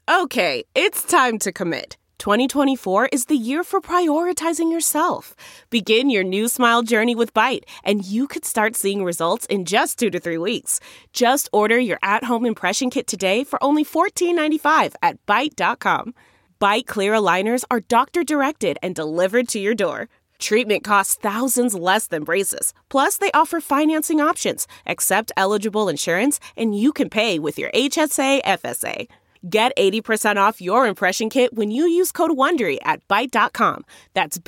Okay, it's time to commit. 2024 is the year for prioritizing yourself. Begin your new smile journey with Byte, and you could start seeing results in just 2 to 3 weeks. Just order your at-home impression kit today for only $14.95 at Byte.com. Byte Clear aligners are doctor-directed and delivered to your door. Treatment costs thousands less than braces. Plus, they offer financing options, accept eligible insurance, and you can pay with your HSA FSA. Get 80% off your impression kit when you use code WONDERY at Byte.com. That's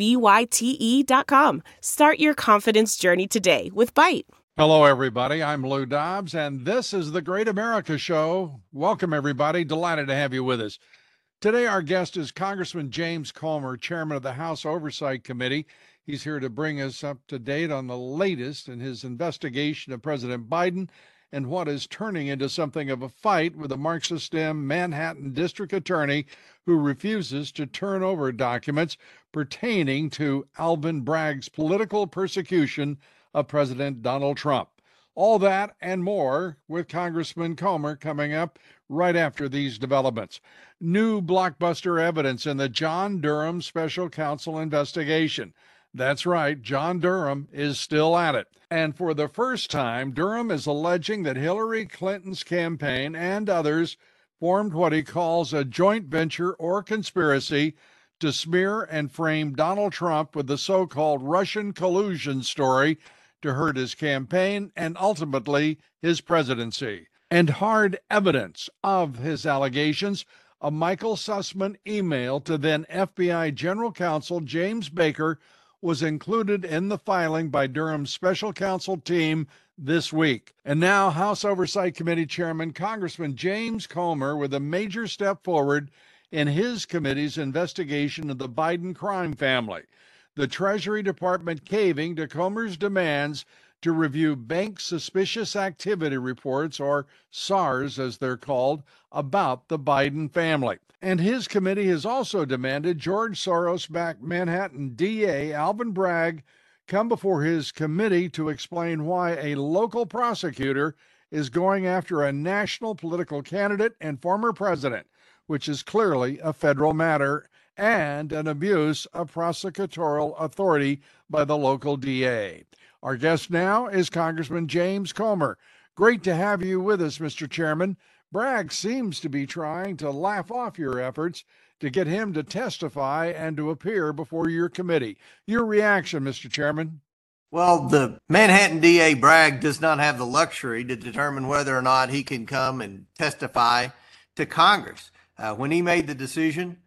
BYTE.com. Start your confidence journey today with Byte. Hello, everybody. I'm Lou Dobbs, and this is the Great America Show. Welcome, everybody. Delighted to have you with us. Today, our guest is Congressman James Comer, chairman of the House Oversight Committee. He's here to bring us up to date on the latest in his investigation of President Biden and what is turning into something of a fight with a Marxist-Dem Manhattan district attorney who refuses to turn over documents pertaining to Alvin Bragg's political persecution of President Donald Trump. All that and more with Congressman Comer coming up right after these developments. New blockbuster evidence in the John Durham special counsel investigation. That's right, John Durham is still at it. And for the first time, Durham is alleging that Hillary Clinton's campaign and others formed what he calls a joint venture or conspiracy to smear and frame Donald Trump with the so-called Russian collusion story to hurt his campaign and ultimately his presidency. And hard evidence of his allegations, a Michael Sussman email to then FBI General Counsel James Baker was included in the filing by Durham's special counsel team this week. And now House Oversight Committee Chairman Congressman James Comer with a major step forward in his committee's investigation of the Biden crime family. The Treasury Department caving to Comer's demands to review bank suspicious activity reports, or SARs as they're called, about the Biden family. And his committee has also demanded George Soros-backed Manhattan DA Alvin Bragg come before his committee to explain why a local prosecutor is going after a national political candidate and former president, which is clearly a federal matter and an abuse of prosecutorial authority by the local DA. Our guest now is Congressman James Comer. Great to have you with us, Mr. Chairman. Bragg seems to be trying to laugh off your efforts to get him to testify and to appear before your committee. Your reaction, Mr. Chairman? Well, the Manhattan DA Bragg does not have the luxury to determine whether or not he can come and testify to Congress. When he made the decision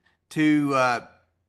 to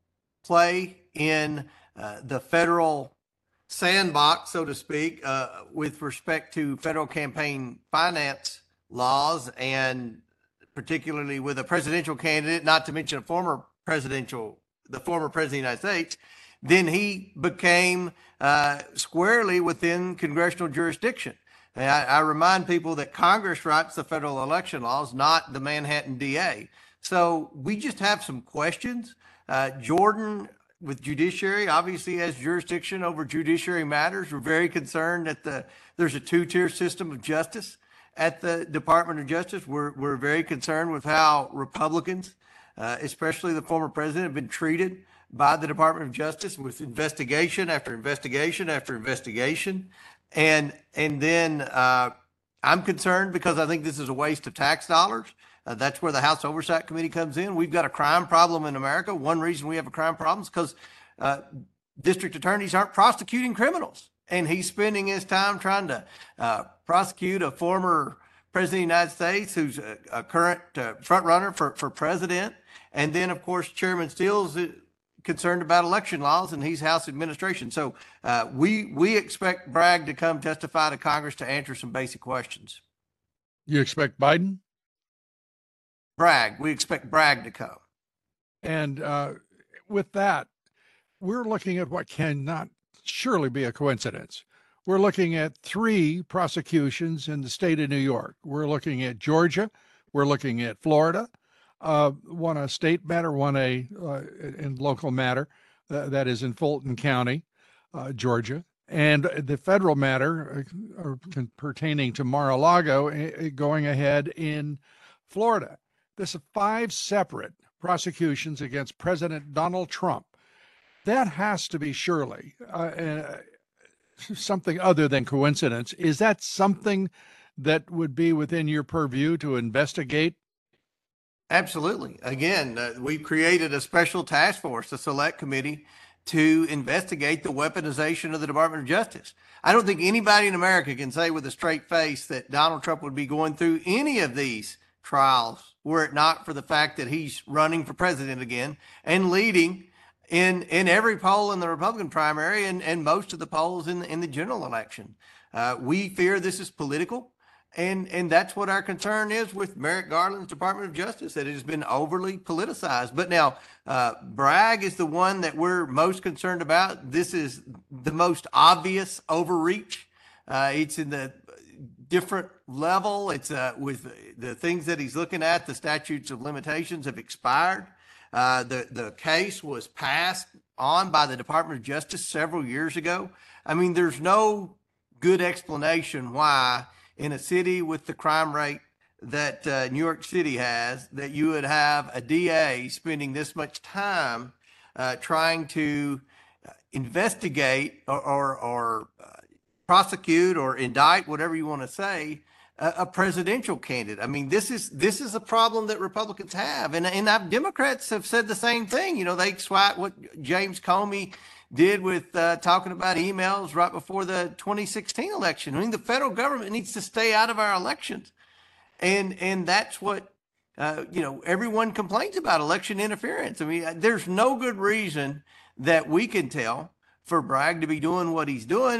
play in the federal sandbox, so to speak, with respect to federal campaign finance laws, and particularly with a presidential candidate, not to mention the former president of the United States, then he became squarely within congressional jurisdiction. And I remind people that Congress writes the federal election laws, not the Manhattan DA. So we just have some questions. Jordan, with judiciary, obviously has jurisdiction over judiciary matters. We're very concerned that there's a two-tier system of justice at the Department of Justice. We're very concerned with how Republicans, especially the former president, have been treated by the Department of Justice with investigation after investigation after investigation. And then I'm concerned because I think this is a waste of tax dollars. That's where the House Oversight Committee comes in. We've got a crime problem in America. One reason we have a crime problem is because district attorneys aren't prosecuting criminals. And he's spending his time trying to prosecute a former president of the United States who's a current front runner for president. And then, of course, Chairman Steele's concerned about election laws, and he's House administration. So we expect Bragg to come testify to Congress to answer some basic questions. You expect Biden? Bragg. We expect Bragg to come. And with that, we're looking at what cannot surely be a coincidence. We're looking at 3 prosecutions in the state of New York. We're looking at Georgia. We're looking at Florida. One a state matter, one a in local matter. That is in Fulton County, Georgia. And the federal matter pertaining to Mar-a-Lago going ahead in Florida. This is 5 separate prosecutions against President Donald Trump. That has to be surely something other than coincidence. Is that something that would be within your purview to investigate? Absolutely. Again, we've created a special task force, a select committee, to investigate the weaponization of the Department of Justice. I don't think anybody in America can say with a straight face that Donald Trump would be going through any of these trials were it not for the fact that he's running for president again and leading in every poll in the Republican primary and most of the polls in the general election. We fear this is political. And that's what our concern is with Merrick Garland's Department of Justice, that it has been overly politicized. But now, Bragg is the one that we're most concerned about. This is the most obvious overreach. It's in the different level. It's with the things that he's looking at, the statutes of limitations have expired. The case was passed on by the Department of Justice several years ago. I mean, there's no good explanation why in a city with the crime rate that New York City has, that you would have a DA spending this much time trying to investigate or prosecute or indict, whatever you want to say, a presidential candidate. I mean, this is a problem that Republicans have, and Democrats have said the same thing. You know, they swipe what James Comey did with talking about emails right before the 2016 election. I mean, the federal government needs to stay out of our elections. And that's what, everyone complains about, election interference. I mean, there's no good reason that we can tell for Bragg to be doing what he's doing.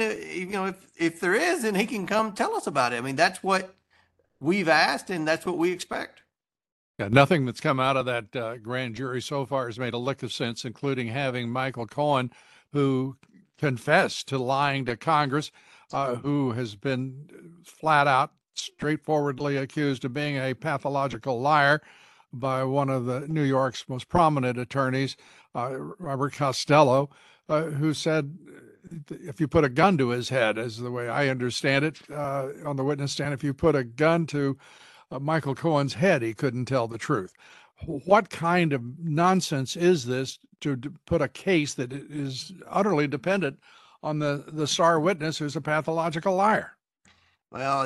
If there is, then he can come tell us about it. I mean, that's what we've asked, and that's what we expect. Yeah, nothing that's come out of that grand jury so far has made a lick of sense, including having Michael Cohen, who confessed to lying to Congress, who has been flat out, straightforwardly accused of being a pathological liar by one of the New York's most prominent attorneys, Robert Costello, who said if you put a gun to his head, as the way I understand it, on the witness stand, if you put a gun to Michael Cohen's head, he couldn't tell the truth. What kind of nonsense is this to put a case that is utterly dependent on the star witness who's a pathological liar? Well,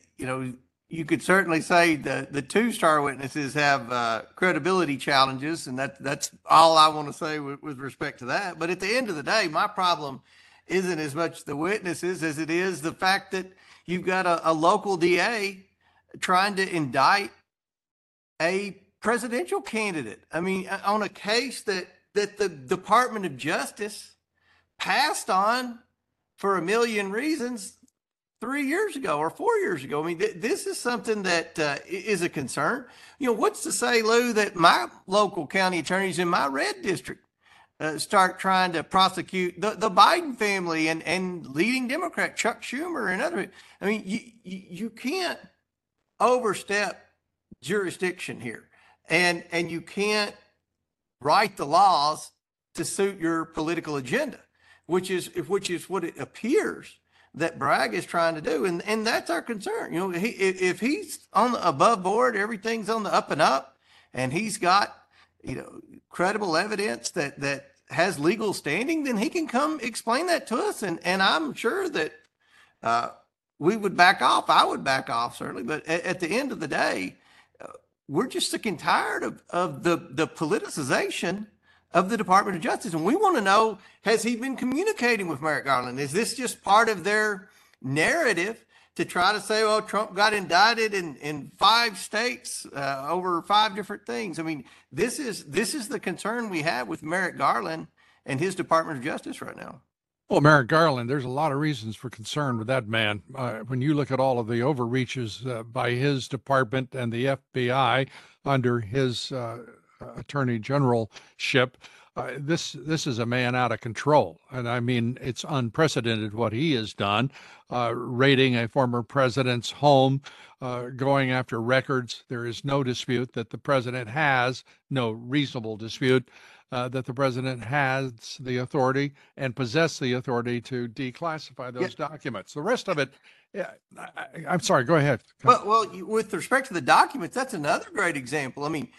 you could certainly say the 2 star witnesses have credibility challenges, and that's all I want to say with respect to that. But at the end of the day, my problem isn't as much the witnesses as it is the fact that you've got a local DA trying to indict a presidential candidate. I mean, on a case that the Department of Justice passed on for a million reasons 3 years ago or 4 years ago. I mean, this is something that is a concern. What's to say, Lou, that my local county attorneys in my red district start trying to prosecute the Biden family and leading Democrat Chuck Schumer and others? I mean, you can't overstep jurisdiction here. And you can't write the laws to suit your political agenda, which is what it appears that Bragg is trying to do. And that's our concern. If he's on the above board, everything's on the up and up, and he's got, credible evidence that has legal standing, then he can come explain that to us. And I'm sure that we would back off. I would back off, certainly. But at the end of the day, we're just sick and tired of the politicization of the Department of Justice. And we want to know, has he been communicating with Merrick Garland? Is this just part of their narrative to try to say, well, Trump got indicted in 5 states over 5 different things? I mean, this is the concern we have with Merrick Garland and his Department of Justice right now. Well, Merrick Garland, there's a lot of reasons for concern with that man. When you look at all of the overreaches by his department and the FBI under his attorney generalship, this is a man out of control. And I mean, it's unprecedented what he has done, raiding a former president's home, going after records. There is no dispute that the president has, no reasonable dispute, that the president has the authority and possess the authority to declassify those documents. The rest of it Yeah, I'm sorry. Go ahead. Well, with respect to the documents, that's another great example. I mean,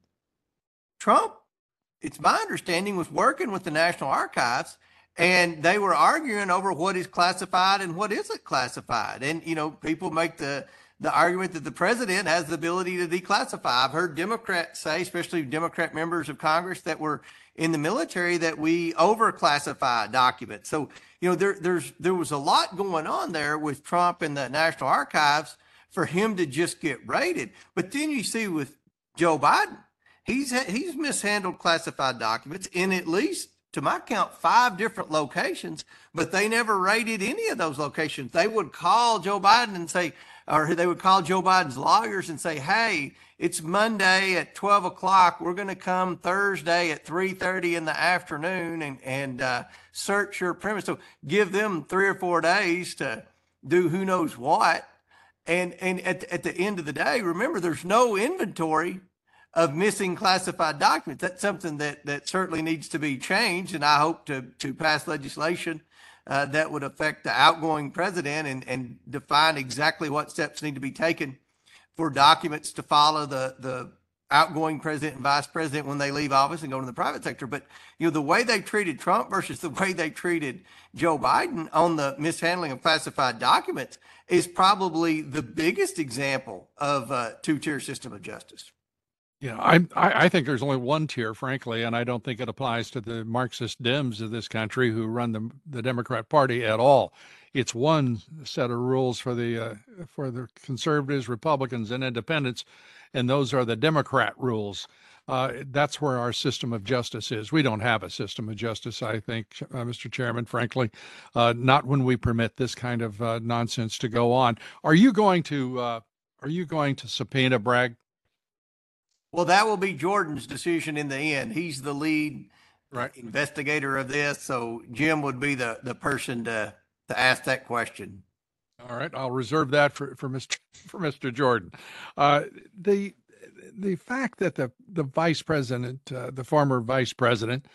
Trump, it's my understanding, was working with the National Archives, and they were arguing over what is classified and what isn't classified. And people make the argument that the president has the ability to declassify. I've heard Democrats say, especially Democrat members of Congress that were in the military, that we overclassify documents. So there was a lot going on there with Trump and the National Archives for him to just get raided. But then you see with Joe Biden, he's mishandled classified documents in, at least to my count, 5 different locations, but they never raided any of those locations. They would call Joe Biden and say, or they would call Joe Biden's lawyers and say, hey, it's Monday at 12 o'clock. We're going to come Thursday at 3:30 in the afternoon and search your premise. So give them 3 or 4 days to do who knows what. And at the end of the day, remember, there's no inventory of missing classified documents. That's something that certainly needs to be changed. And I hope to pass legislation that would affect the outgoing president and define exactly what steps need to be taken for documents to follow the outgoing president and vice president when they leave office and go to the private sector. But the way they treated Trump versus the way they treated Joe Biden on the mishandling of classified documents is probably the biggest example of a two-tier system of justice. Yeah, I think there's only one tier, frankly, and I don't think it applies to the Marxist Dems of this country who run the Democrat Party at all. It's one set of rules for the conservatives, Republicans, and independents, and those are the Democrat rules. That's where our system of justice is. We don't have a system of justice, I think, Mr. Chairman, frankly, not when we permit this kind of nonsense to go on. Are you going to subpoena Bragg? Well, that will be Jordan's decision in the end. He's the lead investigator of this, so Jim would be the person to ask that question. All right, I'll reserve that for Mr. Jordan. The fact that the vice president, the former vice president,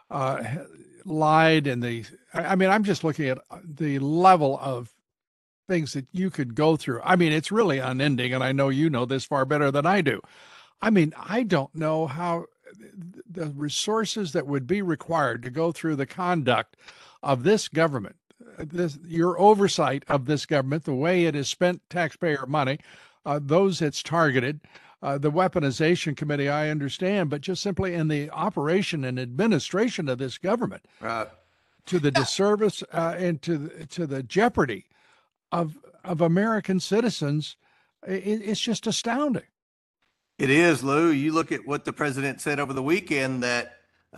lied, and I'm just looking at the level of things that you could go through. I mean, it's really unending, and I know you know this far better than I do. I mean, I don't know how the resources that would be required to go through the conduct of this government, your oversight of this government, the way it has spent taxpayer money, those it's targeted, the weaponization committee, I understand, but just simply in the operation and administration of this government, to the disservice and to the jeopardy of American citizens, it's just astounding. It is, Lou. You look at what the president said over the weekend, that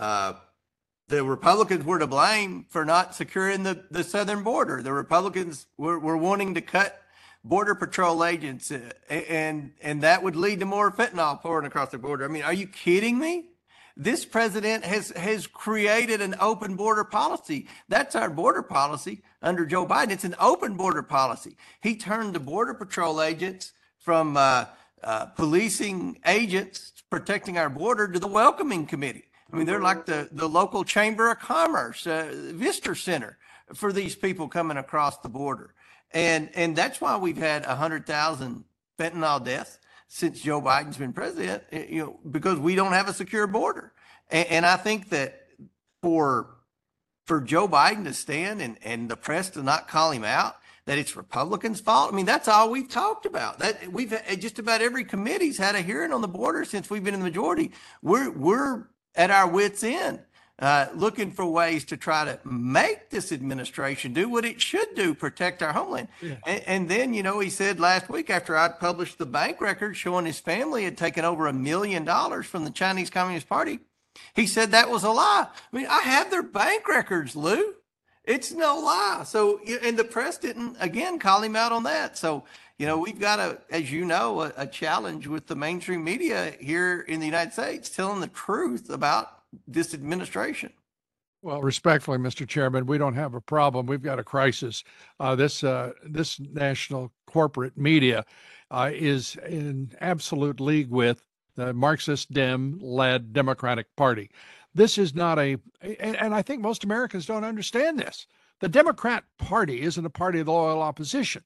the Republicans were to blame for not securing the southern border. The Republicans were wanting to cut Border Patrol agents, and that would lead to more fentanyl pouring across the border. I mean, are you kidding me? This president has created an open border policy. That's our border policy under Joe Biden. It's an open border policy. He turned the Border Patrol agents from policing agents protecting our border to the welcoming committee. I mean, they're like the local chamber of commerce, visitor center for these people coming across the border. And that's why we've had 100,000 fentanyl deaths since Joe Biden's been president, because we don't have a secure border. And I think that for Joe Biden to stand and the press to not call him out, that it's Republicans' fault. I mean, that's all we've talked about. That we've just about every committee's had a hearing on the border since we've been in the majority. We're at our wits' end, looking for ways to try to make this administration do what it should do, protect our homeland. Yeah. And then, he said last week, after I published the bank record showing his family had taken over $1 million from the Chinese Communist Party, he said that was a lie. I mean, I have their bank records, Lou. It's no lie. So, and the press didn't, again, call him out on that. So, we've got a challenge with the mainstream media here in the United States telling the truth about this administration. Well, respectfully, Mr. Chairman, we don't have a problem. We've got a crisis. This national corporate media is in absolute league with the Marxist Dem-led Democratic Party. This is not and I think most Americans don't understand this. The Democrat Party isn't a party of the loyal opposition.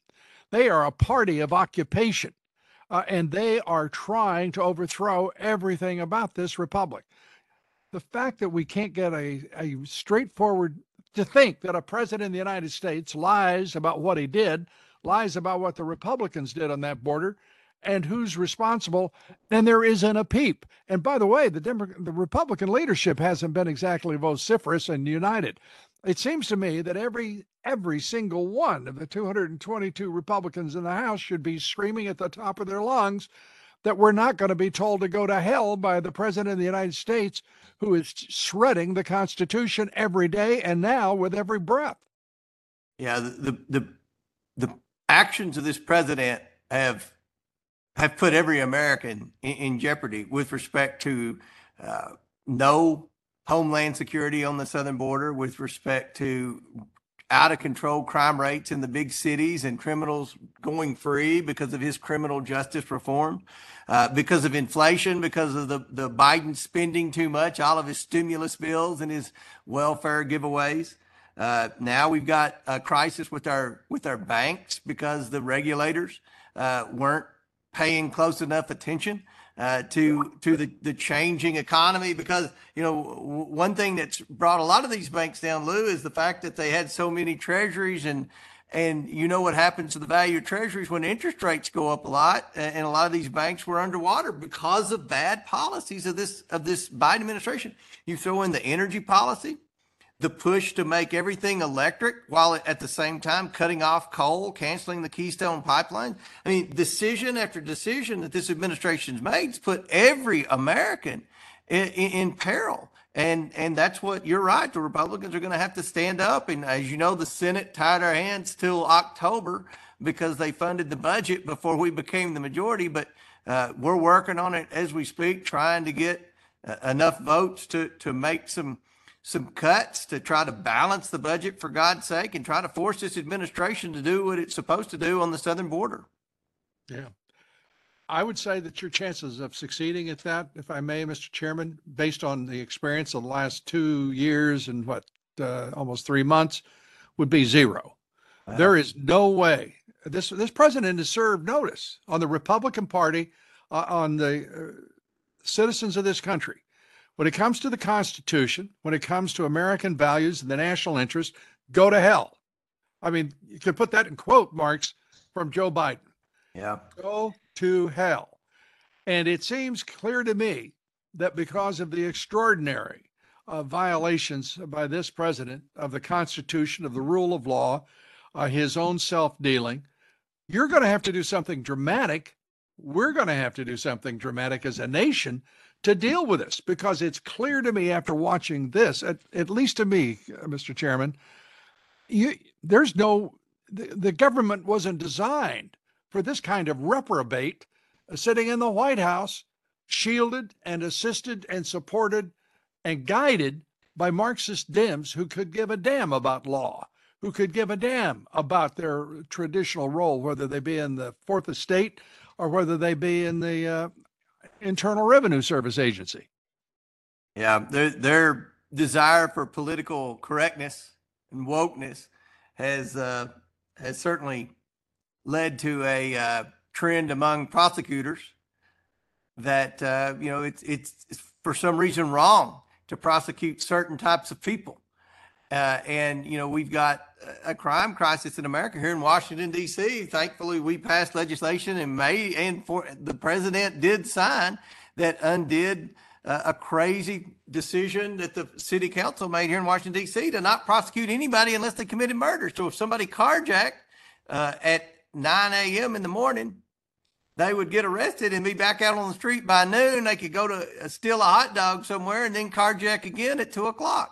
They are a party of occupation, and they are trying to overthrow everything about this republic. The fact that we can't get a straightforward to think that a president of the United States lies about what he did, lies about what the Republicans did on that border, and who's responsible, and there isn't a peep. And by the way, the Republican leadership hasn't been exactly vociferous and united. It seems to me that every single one of the 222 Republicans in the House should be screaming at the top of their lungs that we're not going to be told to go to hell by the president of the United States, who is shredding the Constitution every day and now with every breath. Yeah, the actions of this president have put every American in jeopardy with respect to no homeland security on the southern border, with respect to out of control crime rates in the big cities and criminals going free because of his criminal justice reform, because of inflation, because of the Biden spending too much, all of his stimulus bills and his welfare giveaways. Now we've got a crisis with our banks because the regulators weren't paying close enough attention to the changing economy. Because, one thing that's brought a lot of these banks down, Lou, is the fact that they had so many treasuries, and what happens to the value of treasuries when interest rates go up a lot, and a lot of these banks were underwater because of bad policies of this Biden administration. You throw in the energy policy, the push to make everything electric while at the same time cutting off coal, canceling the Keystone Pipeline. I mean, decision after decision that this administration's made has put every American in peril. And that's what, you're right, the Republicans are going to have to stand up. And as you know, the Senate tied our hands till October because they funded the budget before we became the majority. But we're working on it as we speak, trying to get enough votes to make some cuts to try to balance the budget, for God's sake, and try to force this administration to do what it's supposed to do on the southern border. Yeah. I would say that your chances of succeeding at that, if I may, Mr. Chairman, based on the experience of the last 2 years and almost 3 months, would be zero. Wow. There is no way. This president has served notice on the Republican Party, on the citizens of this country. When it comes to the Constitution, when it comes to American values and the national interest, go to hell. I mean, you could put that in quote marks from Joe Biden. Yeah. Go to hell. And it seems clear to me that because of the extraordinary violations by this president of the Constitution, of the rule of law, his own self-dealing, you're going to have to do something dramatic. We're going to have to do something dramatic as a nation to deal with this, because it's clear to me after watching this, at least to me, Mr. Chairman, the government wasn't designed for this kind of reprobate sitting in the White House, shielded and assisted and supported and guided by Marxist Dems who could give a damn about law, who could give a damn about their traditional role, whether they be in the Fourth Estate or whether they be in the Internal Revenue Service Agency. Yeah, their desire for political correctness and wokeness has certainly led to a trend among prosecutors that it's for some reason wrong to prosecute certain types of people. And we've got a crime crisis in America here in Washington, D.C. Thankfully, we passed legislation in May, and the president did sign that undid a crazy decision that the city council made here in Washington, D.C. to not prosecute anybody unless they committed murder. So if somebody carjacked at 9 a.m. in the morning, they would get arrested and be back out on the street by noon. They could go to steal a hot dog somewhere and then carjack again at 2 o'clock.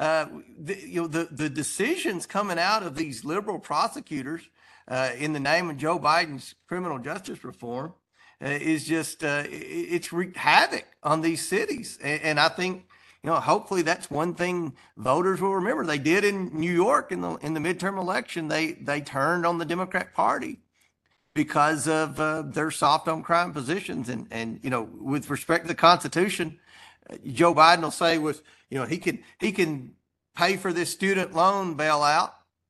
The decisions coming out of these liberal prosecutors in the name of Joe Biden's criminal justice reform is just it's wreaked havoc on these cities. And I think, hopefully that's one thing voters will remember. They did in New York in the midterm election. They turned on the Democrat Party because of their soft on crime positions. And with respect to the Constitution, Joe Biden will say he can pay for this student loan bailout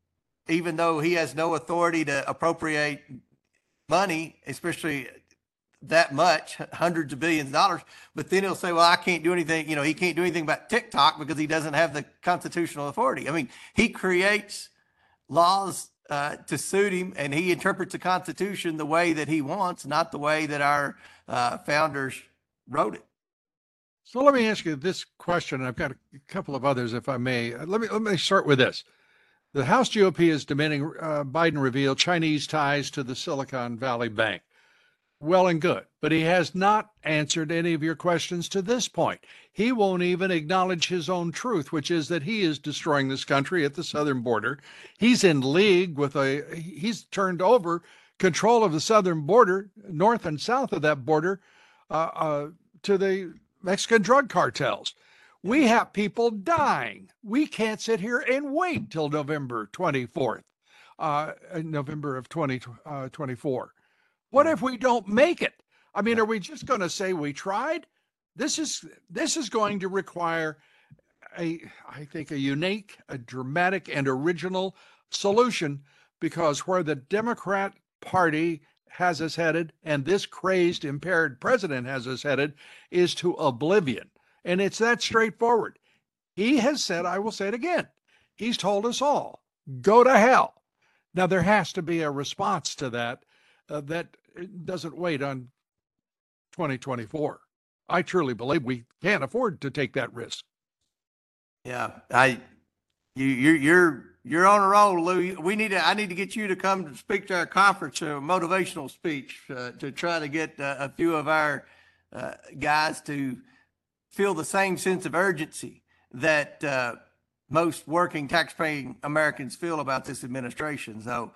even though he has no authority to appropriate money, especially that much, hundreds of billions of dollars. But then he'll say, well, I can't do anything. He can't do anything about TikTok because he doesn't have the constitutional authority. I mean, he creates laws to suit him, and he interprets the Constitution the way that he wants, not the way that our founders wrote it. So let me ask you this question. I've got a couple of others, if I may. Let me start with this. The House GOP is demanding Biden reveal Chinese ties to the Silicon Valley Bank. Well and good, but he has not answered any of your questions to this point. He won't even acknowledge his own truth, which is that he is destroying this country at the southern border. He's in league with he's turned over control of the southern border, north and south of that border, to the Mexican drug cartels. We have people dying. We can't sit here and wait till November 24th, November of 2024. What if we don't make it? I mean, are we just going to say we tried? This is going to require I think, a unique, a dramatic, and original solution, because where the Democrat Party has us headed, and this crazed, impaired president has us headed, is to oblivion. And it's that straightforward. He has said, I will say it again, he's told us all, go to hell. Now, there has to be a response to that that doesn't wait on 2024. I truly believe we can't afford to take that risk. Yeah, you're on a roll, Lou. I need to get you to come to speak to our conference, a motivational speech, to try to get a few of our guys to feel the same sense of urgency that most working, tax-paying Americans feel about this administration. So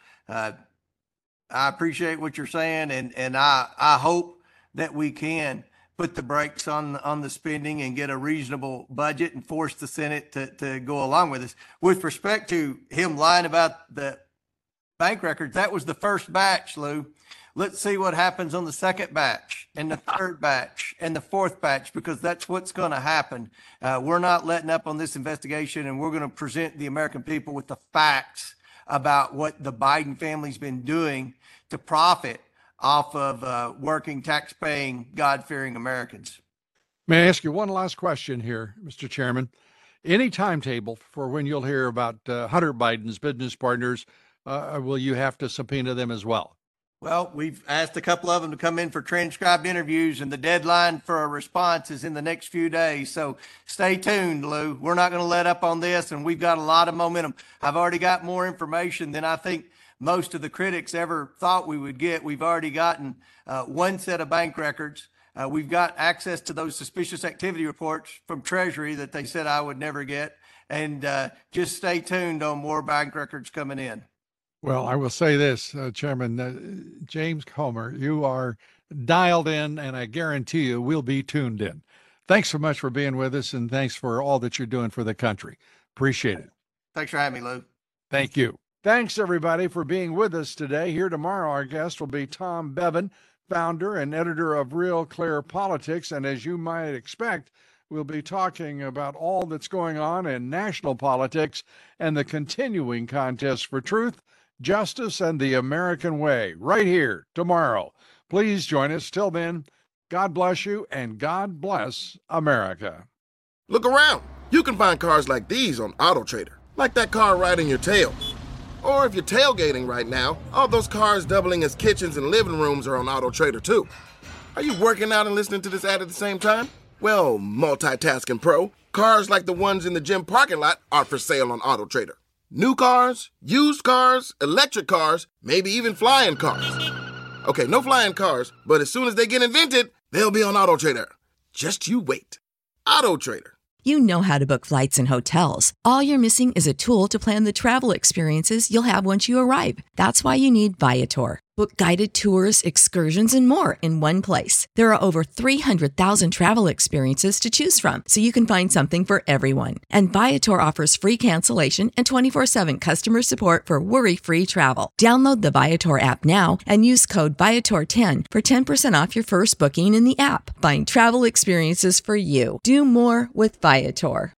I appreciate what you're saying, and I hope that we can put the brakes on the spending and get a reasonable budget and force the Senate to go along with us. With respect to him lying about the bank records, that was the first batch, Lou. Let's see what happens on the second batch and the third batch and the fourth batch, because that's what's going to happen. We're not letting up on this investigation, and we're going to present the American people with the facts about what the Biden family's been doing to profit off of working, tax-paying, God-fearing Americans. May I ask you one last question here, Mr. Chairman? Any timetable for when you'll hear about Hunter Biden's business partners? Will you have to subpoena them as well? Well, we've asked a couple of them to come in for transcribed interviews, and the deadline for a response is in the next few days. So stay tuned, Lou. We're not going to let up on this, and we've got a lot of momentum. I've already got more information than I think most of the critics ever thought we would get. We've already gotten one set of bank records. We've got access to those suspicious activity reports from Treasury that they said I would never get. And just stay tuned on more bank records coming in. Well, I will say this, Chairman James Comer, you are dialed in, and I guarantee you we'll be tuned in. Thanks so much for being with us, and thanks for all that you're doing for the country. Appreciate it. Thanks for having me, Lou. Thank you. Thanks, everybody, for being with us today. Here tomorrow, our guest will be Tom Bevan, founder and editor of Real Clear Politics. And as you might expect, we'll be talking about all that's going on in national politics and the continuing contest for truth, justice, and the American way, right here tomorrow. Please join us. Till then, God bless you, and God bless America. Look around. You can find cars like these on AutoTrader, like that car riding your tail. Or if you're tailgating right now, all those cars doubling as kitchens and living rooms are on AutoTrader too. Are you working out and listening to this ad at the same time? Well, multitasking pro, cars like the ones in the gym parking lot are for sale on AutoTrader. New cars, used cars, electric cars, maybe even flying cars. Okay, no flying cars, but as soon as they get invented, they'll be on AutoTrader. Just you wait. AutoTrader. You know how to book flights and hotels. All you're missing is a tool to plan the travel experiences you'll have once you arrive. That's why you need Viator. Book guided tours, excursions, and more in one place. There are over 300,000 travel experiences to choose from, so you can find something for everyone. And Viator offers free cancellation and 24/7 customer support for worry-free travel. Download the Viator app now and use code Viator10 for 10% off your first booking in the app. Find travel experiences for you. Do more with Viator.